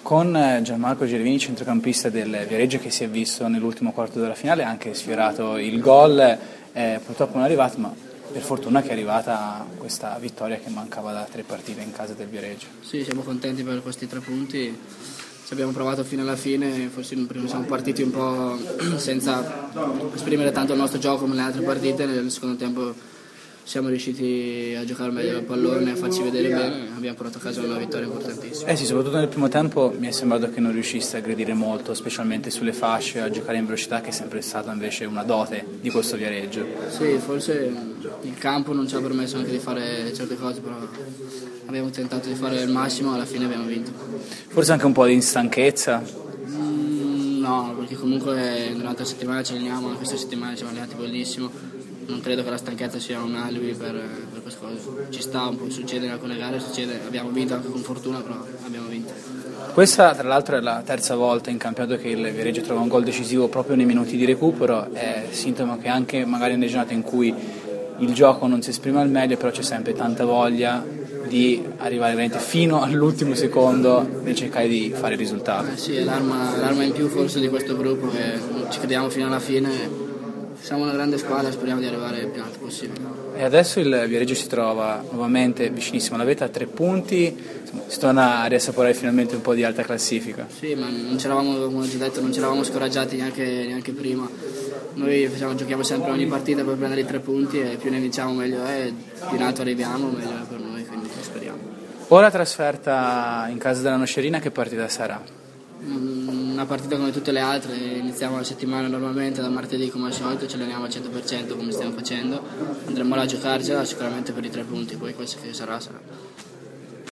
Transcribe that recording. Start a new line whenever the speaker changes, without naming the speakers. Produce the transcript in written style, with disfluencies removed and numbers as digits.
Con Gianmarco Gervini, centrocampista del Viareggio, che si è visto nell'ultimo quarto della finale, ha anche sfiorato il gol, purtroppo non è arrivato, ma per fortuna che è arrivata questa vittoria che mancava da 3 partite in casa del Viareggio.
Sì, siamo contenti per questi 3 punti, ci abbiamo provato fino alla fine, forse in primo siamo partiti un po' senza esprimere tanto il nostro gioco come nelle altre partite, nel secondo tempo siamo riusciti a giocare meglio il pallone, a farci vedere bene, abbiamo portato a casa una vittoria importantissima.
Sì, soprattutto nel primo tempo mi è sembrato che non riuscisse a aggredire molto, specialmente sulle fasce, a giocare in velocità, che è sempre stata invece una dote di questo Viareggio.
Sì, forse il campo non ci ha permesso anche di fare certe cose, però abbiamo tentato di fare il massimo e alla fine abbiamo vinto.
Forse anche un po' di stanchezza?
No, perché comunque durante la settimana ci alleniamo, questa settimana ci siamo allenati bellissimo. Non credo che la stanchezza sia un alibi per queste cose. Ci sta, un po', succede in alcune gare, abbiamo vinto anche con fortuna, però abbiamo vinto.
Questa tra l'altro è la terza volta in campionato che il Viareggio trova un gol decisivo proprio nei minuti di recupero, è sintomo che anche magari nelle giornate in cui il gioco non si esprime al meglio, però c'è sempre tanta voglia di arrivare veramente fino all'ultimo secondo e cercare di fare il risultato.
Sì, è l'arma in più forse di questo gruppo, che ci crediamo fino alla fine. Siamo una grande squadra, speriamo di arrivare il più alto possibile.
E adesso il Viareggio si trova nuovamente vicinissimo alla vetta a 3 punti, insomma, si torna a riassaporare finalmente un po' di alta classifica.
Sì, ma non c'eravamo, come ho già detto, non ci eravamo scoraggiati neanche prima. Noi giochiamo sempre ogni partita per prendere i 3 punti e più ne vinciamo meglio è, più in alto arriviamo, meglio è per noi, quindi speriamo.
Ora trasferta in casa della Noscerina, che partita sarà?
Una partita come tutte le altre, iniziamo la settimana normalmente da martedì come al solito, ci alleniamo al 100% come stiamo facendo, andremo là a giocarcela sicuramente per i 3 punti, poi quel che sarà.